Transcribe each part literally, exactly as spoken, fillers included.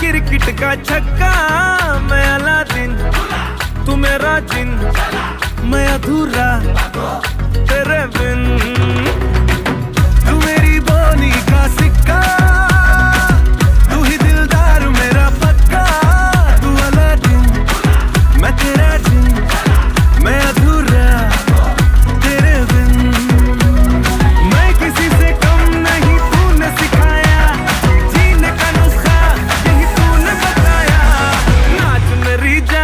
Cricket का छक्का, मैं अलादीन तू मेरा जिन, मैं अधूरा तेरे बिन। तू मेरी बोनी का सिक्का, तू ही दिलदार मेरा पक्का। तू अलादीन मैं तेरा जिन, मैं अधूरा तेरे बिन। मैं किसी से कम नहीं, तूने सिखाया जीने का नुस्खा, यही तूने बताया। नाच मेरी जा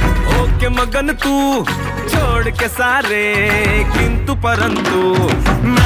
ओके मगन तू, छोड़ के सारे किंतु परंतु।